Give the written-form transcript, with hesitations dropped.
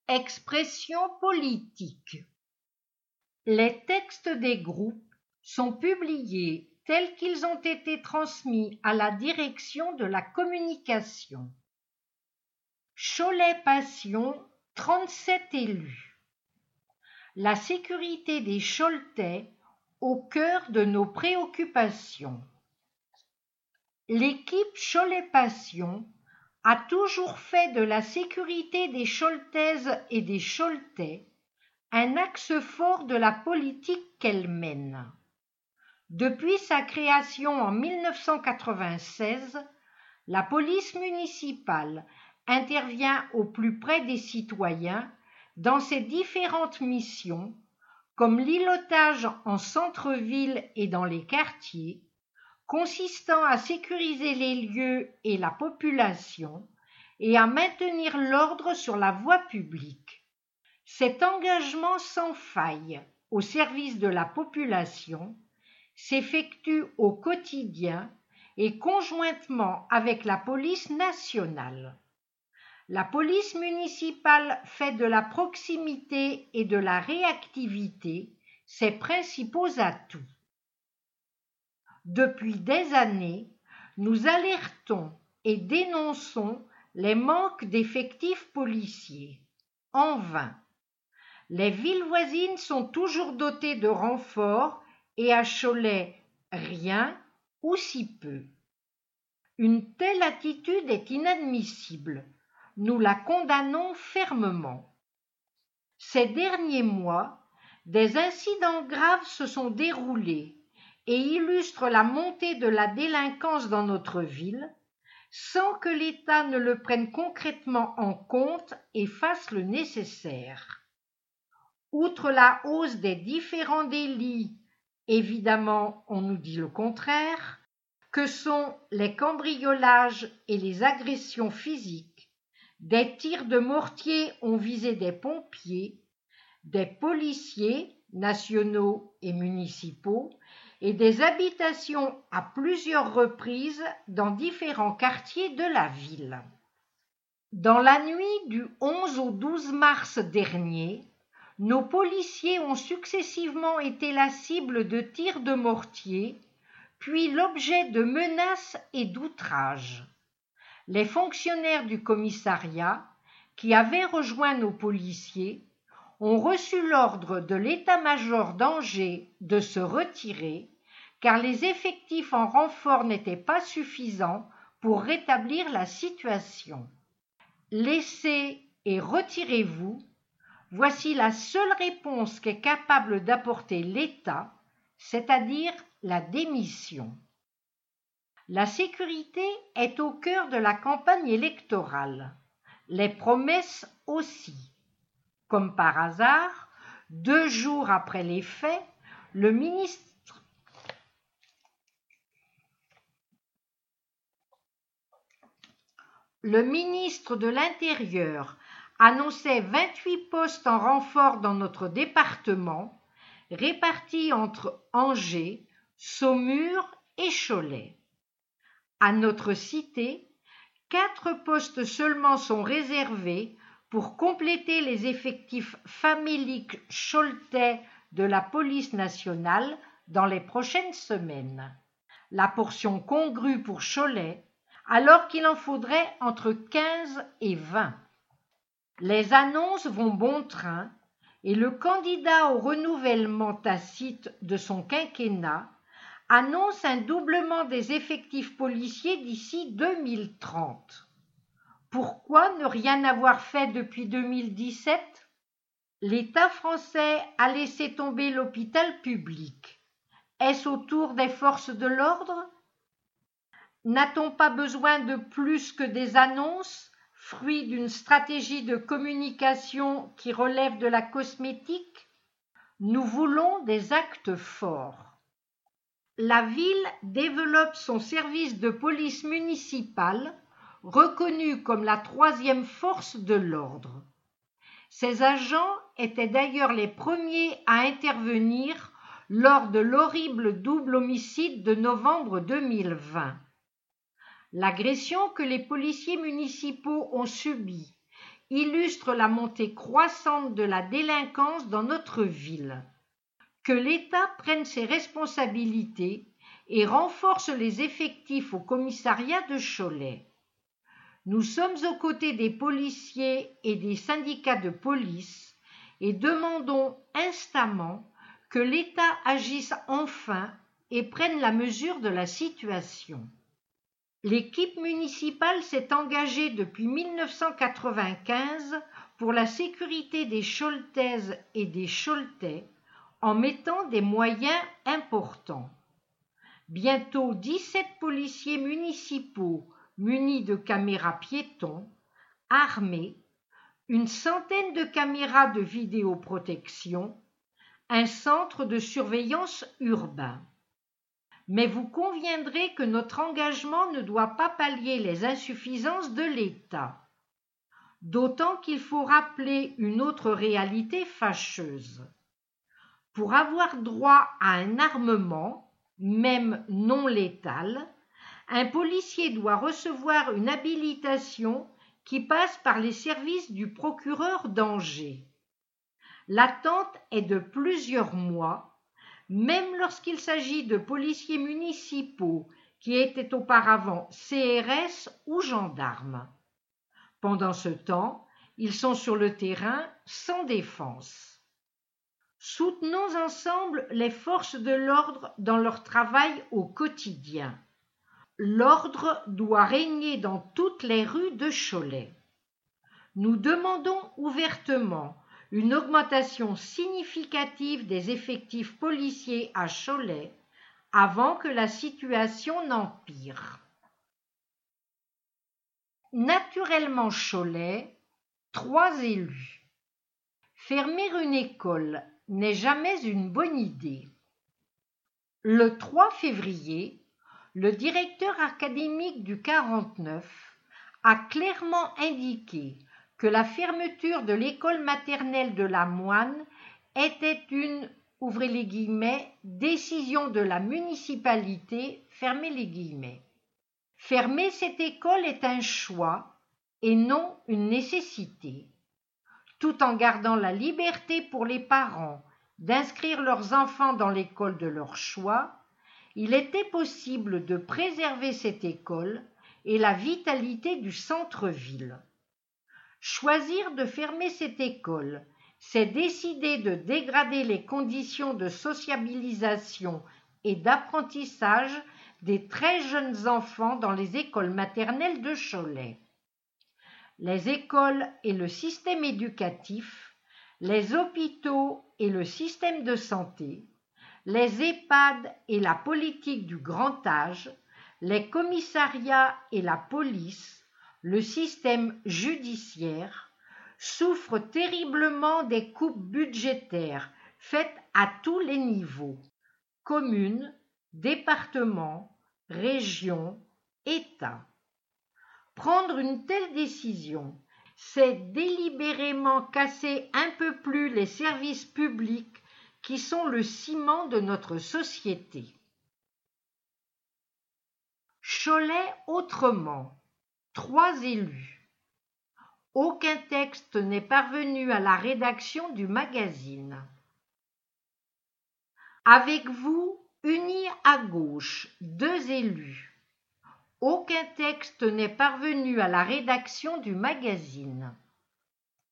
Expression politique. Les textes des groupes sont publiés tels qu'ils ont été transmis à la direction de la communication. Cholet Passion, 37 élus. La sécurité des Choletais au cœur de nos préoccupations. L'équipe Cholet Passion a toujours fait de la sécurité des Choletaises et des Choletais un axe fort de la politique qu'elle mène. Depuis sa création en 1996, la police municipale intervient au plus près des citoyens dans ses différentes missions, comme l'îlotage en centre-ville et dans les quartiers, consistant à sécuriser les lieux et la population et à maintenir l'ordre sur la voie publique. Cet engagement sans faille au service de la population s'effectue au quotidien et conjointement avec la police nationale. La police municipale fait de la proximité et de la réactivité ses principaux atouts. Depuis des années, nous alertons et dénonçons les manques d'effectifs policiers. En vain. Les villes voisines sont toujours dotées de renforts et à Cholet, rien ou si peu. Une telle attitude est inadmissible. Nous la condamnons fermement. Ces derniers mois, des incidents graves se sont déroulés et illustrent la montée de la délinquance dans notre ville, sans que l'État ne le prenne concrètement en compte et fasse le nécessaire. Outre la hausse des différents délits, évidemment on nous dit le contraire, que sont les cambriolages et les agressions physiques, des tirs de mortier ont visé des pompiers, des policiers nationaux et municipaux et des habitations à plusieurs reprises dans différents quartiers de la ville. Dans la nuit du 11 au 12 mars dernier, nos policiers ont successivement été la cible de tirs de mortier, puis l'objet de menaces et d'outrages. Les fonctionnaires du commissariat, qui avaient rejoint nos policiers, ont reçu l'ordre de l'état-major d'Angers de se retirer, car les effectifs en renfort n'étaient pas suffisants pour rétablir la situation. Laissez et retirez-vous, voici la seule réponse qu'est capable d'apporter l'État, c'est-à-dire la démission. La sécurité est au cœur de la campagne électorale, les promesses aussi. Comme par hasard, 2 jours après les faits, le ministre de l'Intérieur annonçait 28 postes en renfort dans notre département, répartis entre Angers, Saumur et Cholet. À notre cité, 4 postes seulement sont réservés pour compléter les effectifs faméliques choletais de la police nationale dans les prochaines semaines. La portion congrue pour Cholet, alors qu'il en faudrait entre 15 et 20. Les annonces vont bon train et le candidat au renouvellement tacite de son quinquennat annonce un doublement des effectifs policiers d'ici 2030. Pourquoi ne rien avoir fait depuis 2017 ? L'État français a laissé tomber l'hôpital public. Est-ce au tour des forces de l'ordre ? N'a-t-on pas besoin de plus que des annonces, fruit d'une stratégie de communication qui relève de la cosmétique ? Nous voulons des actes forts. La ville développe son service de police municipale, reconnu comme la 3e force de l'ordre. Ces agents étaient d'ailleurs les premiers à intervenir lors de l'horrible double homicide de novembre 2020. L'agression que les policiers municipaux ont subie, illustre la montée croissante de la délinquance dans notre ville. Que l'État prenne ses responsabilités et renforce les effectifs au commissariat de Cholet. Nous sommes aux côtés des policiers et des syndicats de police et demandons instamment que l'État agisse enfin et prenne la mesure de la situation. L'équipe municipale s'est engagée depuis 1995 pour la sécurité des Choletaises et des Choletais en mettant des moyens importants. Bientôt 17 policiers municipaux munis de caméras piétons, armés, une centaine de caméras de vidéoprotection, un centre de surveillance urbain. Mais vous conviendrez que notre engagement ne doit pas pallier les insuffisances de l'État. D'autant qu'il faut rappeler une autre réalité fâcheuse. Pour avoir droit à un armement, même non létal, un policier doit recevoir une habilitation qui passe par les services du procureur d'Angers. L'attente est de plusieurs mois, même lorsqu'il s'agit de policiers municipaux qui étaient auparavant CRS ou gendarmes. Pendant ce temps, ils sont sur le terrain sans défense. Soutenons ensemble les forces de l'ordre dans leur travail au quotidien. L'ordre doit régner dans toutes les rues de Cholet. Nous demandons ouvertement une augmentation significative des effectifs policiers à Cholet avant que la situation n'empire. Naturellement Cholet, 3 élus. Fermer une école n'est jamais une bonne idée. Le 3 février, le directeur académique du 49 a clairement indiqué que la fermeture de l'école maternelle de La Moine était une, ouvrez les guillemets, décision de la municipalité, fermez les guillemets. Fermer cette école est un choix et non une nécessité. Tout en gardant la liberté pour les parents d'inscrire leurs enfants dans l'école de leur choix, il était possible de préserver cette école et la vitalité du centre-ville. Choisir de fermer cette école, c'est décider de dégrader les conditions de sociabilisation et d'apprentissage des très jeunes enfants dans les écoles maternelles de Cholet. Les écoles et le système éducatif, les hôpitaux et le système de santé, les EHPAD et la politique du grand âge, les commissariats et la police, le système judiciaire, souffrent terriblement des coupes budgétaires faites à tous les niveaux, communes, départements, régions, État. Prendre une telle décision, c'est délibérément casser un peu plus les services publics qui sont le ciment de notre société. Cholet autrement. 3 élus. Aucun texte n'est parvenu à la rédaction du magazine. Avec vous, unis à gauche, 2 élus. Aucun texte n'est parvenu à la rédaction du magazine.